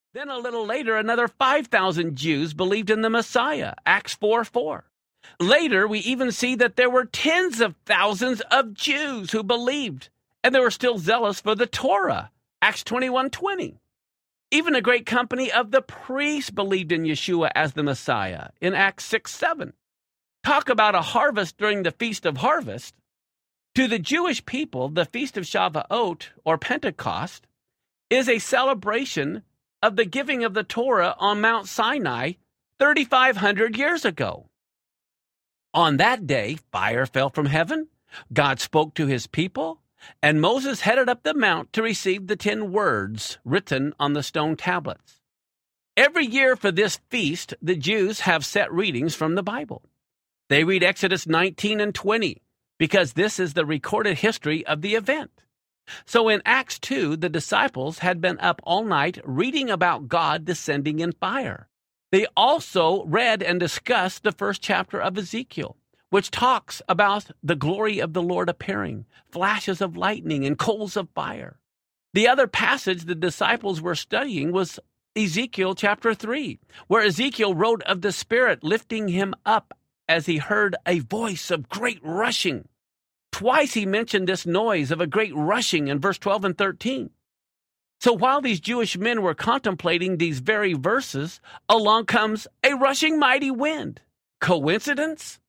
Then a little later, another 5,000 Jews believed in the Messiah, Acts 4:4. Later, we even see that there were tens of thousands of Jews who believed, and they were still zealous for the Torah, Acts 21:20. Even a great company of the priests believed in Yeshua as the Messiah in Acts 6:7. Talk about a harvest during the Feast of Harvest. To the Jewish people, the Feast of Shavuot, or Pentecost, is a celebration of the giving of the Torah on Mount Sinai 3,500 years ago. On that day, fire fell from heaven, God spoke to his people, and Moses headed up the mount to receive the 10 words written on the stone tablets. Every year for this feast, the Jews have set readings from the Bible. They read Exodus 19 and 20, because this is the recorded history of the event. So in Acts 2, the disciples had been up all night reading about God descending in fire. They also read and discussed the first chapter of Ezekiel, which talks about the glory of the Lord appearing, flashes of lightning and coals of fire. The other passage the disciples were studying was Ezekiel chapter 3, where Ezekiel wrote of the Spirit lifting him up as he heard a voice of great rushing. Twice he mentioned this noise of a great rushing in verse 12 and 13. So while these Jewish men were contemplating these very verses, along comes a rushing mighty wind. Coincidence?